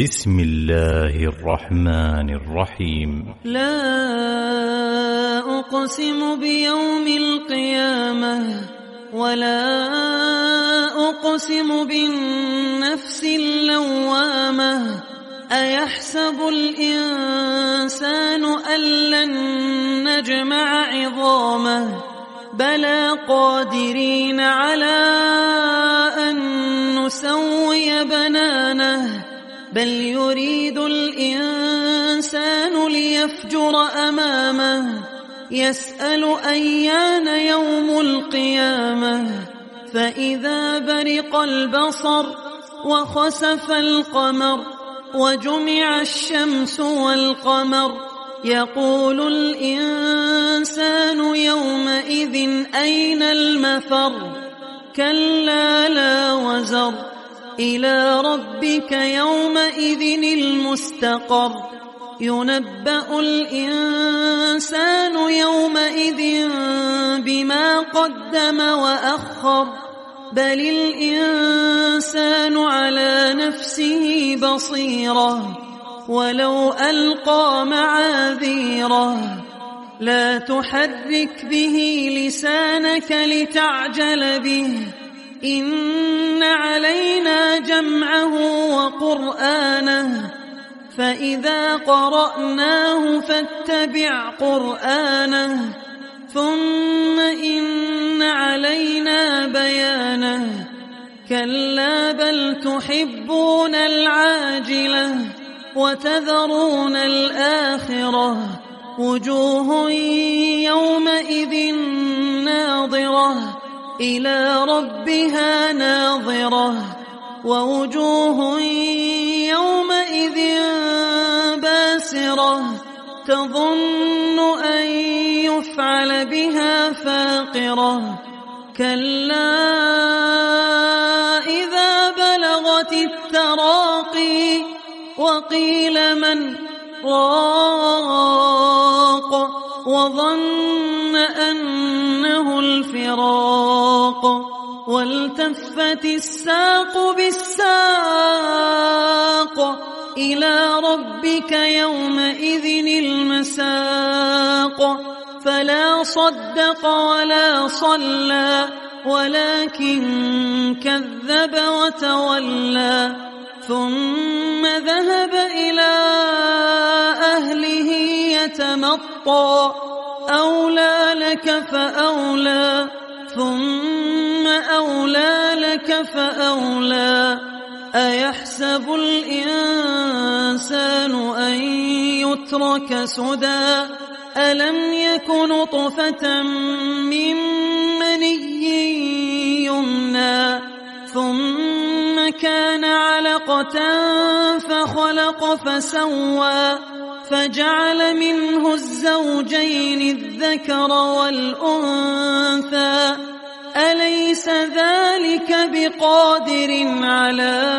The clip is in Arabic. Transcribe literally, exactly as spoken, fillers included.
بسم الله الرحمن الرحيم. لا أقسم بيوم القيامة ولا أقسم بالنفس اللوامة أيحسب الإنسان أن لن نجمع عظامه بلى قادرين على أن نسوي بنانه بل يريد الإنسان ليفجر أمامه يسأل أيان يوم القيامة فإذا برق البصر وخسف القمر وجمع الشمس والقمر يقول الإنسان يومئذ أين المفر كلا لا وزر إلى ربك يومئذ المستقر ينبأ الإنسان يومئذ بما قدم وأخر بل الإنسان على نفسه بصيرة ولو ألقى معاذيره لا تحرك به لسانك لتعجل به إن علينا جمعه وقرآنه فإذا قرأناه فاتبع قرآنه ثم إن علينا بيانه كلا بل تحبون العاجلة وتذرون الآخرة وجوه يومئذ ناظرة إلى ربها ناظرة ووجوه يومئذ باسرة تظن أن يفعل بها فاقرة كلا إذا بلغت التراقي وقيل من راق وظن أنه الفراق والتفت الساق بالساق إلى ربك يومئذ المساق فلا صدق ولا صلى ولكن كذب وتولى ثم ذهب إلى أهله يتمطى أولى لك فأولى ثم أولى لك فأولى أيحسب الإنسان أن يترك سدى ألم يك نطفة من مني يمنى ثم كان علقة فخلق فسوى فجعل منه الزوجين الذكر والأنثى أليس ذلك بقادر على